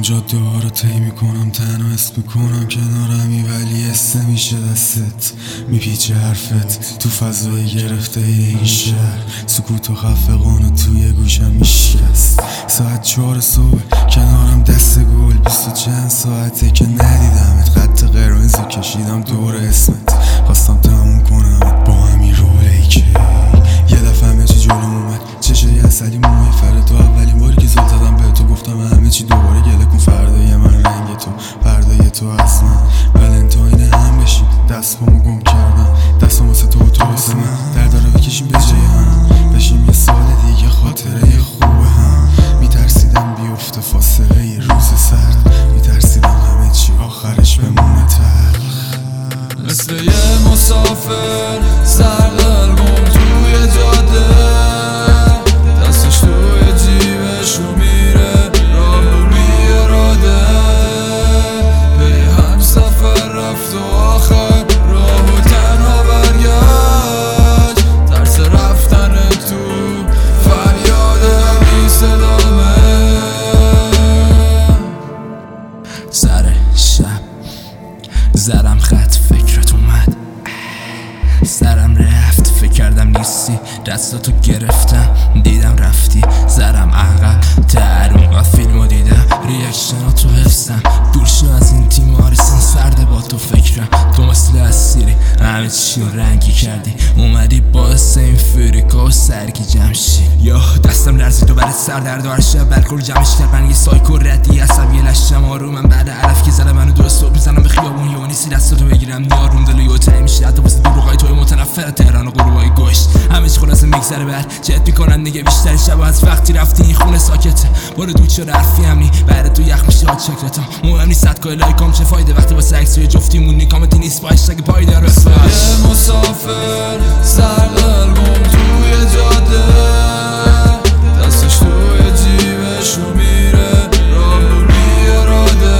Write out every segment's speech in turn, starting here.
جاده ها رو طی میکنم، تنها اسم میکنم کنارمی، ولی حس میشه دستت میپیچه حرفت تو فضای گرفته این شهر. سکوت و خفقان توی گوشم میشکست. ساعت 4 صبح کنارم دست گل، 20 چند ساعته که ندیدمت. خط قرمز کشیدم دور اسمت، خواستم تموم کنم با همین رولی که یه دفعه همه چی جلوم اومد. چشای عسلی موهای فرد، تو اولین باری که زل زدم به تو گفتم همه چی دوباره گله کن. فردای من رنگ تو، فردای تو از من، ولنتاین هم بشیم. دستمو گم کردم، دستم واسه تو و تو واسه من. در داره بکشیم به جای هم، بشیم یه سال دیگه خاطره خوبه هم. میترسیدم بیفته فاصله یه روز سرد، میترسیدم همه چی آخرش بمونه تلخ. مثل یه مسافر سرگرم توی جاده، دستش توی جیبش رو میره راه رو بی اراده. به هم سفر رفت و آخر راهو تنها برگشت. ترس رفتن تو فریاد همین صدامه. سر شب زدم خط، فکرت اومد سرم رفت. فکر کردم نیستی، دستاتو گرفتم دیدم رفتی. زدم عقب ترون و فیلمو دیدم، ریاکشناتو حفظم. دور شو از این تیمارستان سرده با تو فکرم. تو مثل اسیری همه چی رو رنگی کردی، اومدی باعث این فریکا و سرگی جمشی. یا دستم لرزید و برای سردرد و هر شب بالکل جمعش کرد. من یه سایکو ردی عصبی لشتم آرومم. بعد علف که زدم منو دو صبح میزنم به خیابون، یا نیستی دستاتو بگیرم نیاروم دلو یو تایی میشه. حتی واسه دروغای توی متنفر تهران و غروبای گشت همه چی خلاصه میگذره بر جد میکنن دیگه. بیشتر شب از وقتی رفتی این خونه ساکته، باره دود شده حرفی همنی بعد تو یخ میشه آد شکلتا. مهم نیست صد کای لایکام چه فایده وقتی واسه عکسوی جفتیمون نیکامتی نیست با هشتگ پایدار. مثل یه مسافر سرگرم توی جاده، دستش توی جیبش رو میره راه رو بی اراده.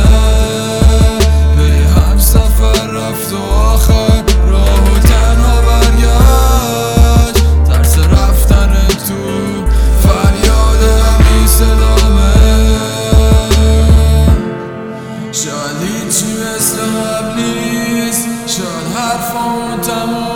به هم سفر رفت و آخر راهو تنها برگشت. ترس رفتن تو فریاد همین صدامه. شاید هیچی مثل قبل نیست، شاید حرفامون تموم